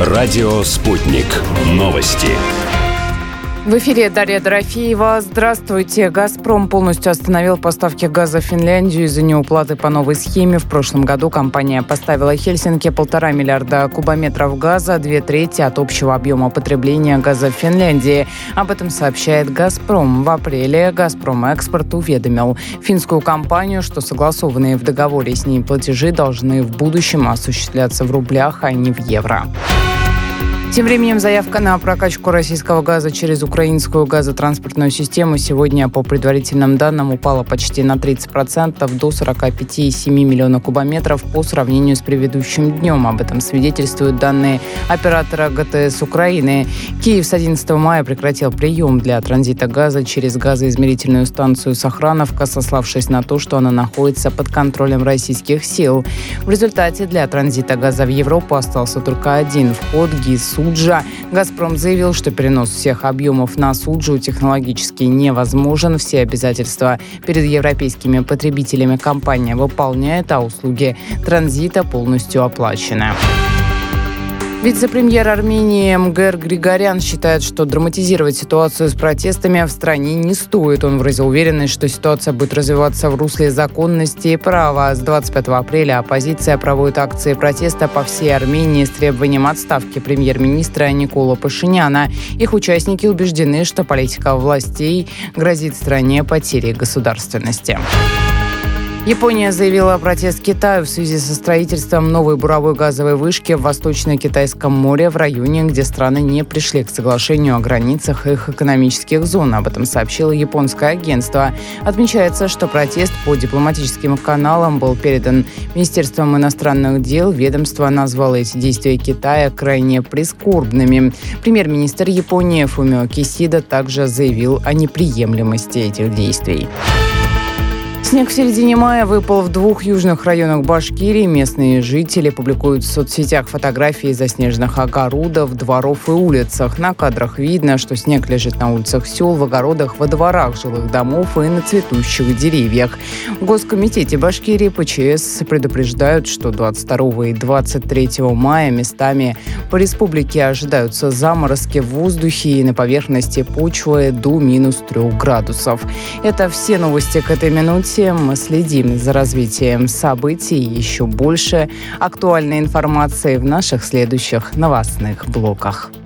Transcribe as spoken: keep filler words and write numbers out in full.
Радио «Спутник». Новости. В эфире Дарья Дорофеева. Здравствуйте. «Газпром» полностью остановил поставки газа в Финляндию из-за неуплаты по новой схеме. В прошлом году компания поставила Хельсинки полтора миллиарда кубометров газа, две трети от общего объема потребления газа в Финляндии. Об этом сообщает «Газпром». В апреле «Газпром Экспорт» уведомил финскую компанию, что согласованные в договоре с ней платежи должны в будущем осуществляться в рублях, а не в евро. Тем временем заявка на прокачку российского газа через украинскую газотранспортную систему сегодня, по предварительным данным, упала почти на тридцать процентов, до сорок пять целых семь десятых миллиона кубометров по сравнению с предыдущим днем. Об этом свидетельствуют данные оператора ГТС Украины. Киев с одиннадцатого мая прекратил прием для транзита газа через газоизмерительную станцию Сохрановка, сославшись на то, что она находится под контролем российских сил. В результате для транзита газа в Европу остался только один вход – ГИС Суджа. «Газпром» заявил, что перенос всех объемов на Суджу технологически невозможен. Все обязательства перед европейскими потребителями компания выполняет, а услуги транзита полностью оплачены. Вице-премьер Армении Мгэр Григорян считает, что драматизировать ситуацию с протестами в стране не стоит. Он выразил уверенность, что ситуация будет развиваться в русле законности и права. С двадцать пятого апреля оппозиция проводит акции протеста по всей Армении с требованием отставки премьер-министра Никола Пашиняна. Их участники убеждены, что политика властей грозит стране потерей государственности. Япония заявила о протест Китаю в связи со строительством новой буровой газовой вышки в Восточно-Китайском море, в районе, где страны не пришли к соглашению о границах их экономических зон. Об этом сообщило японское агентство. Отмечается, что протест по дипломатическим каналам был передан Министерством иностранных дел. Ведомство назвало эти действия Китая крайне прискорбными. Премьер-министр Японии Фумио Кисида также заявил о неприемлемости этих действий. Снег в середине мая выпал в двух южных районах Башкирии. Местные жители публикуют в соцсетях фотографии заснеженных огородов, дворов и улицах. На кадрах видно, что снег лежит на улицах сел, в огородах, во дворах жилых домов и на цветущих деревьях. В Госкомитете Башкирии ПЧС предупреждают, что двадцать второго и двадцать третьего мая местами по республике ожидаются заморозки в воздухе и на поверхности почвы до минус трех градусов. Это все новости к этой минуте. Мы следим за развитием событий и еще больше актуальной информации в наших следующих новостных блоках.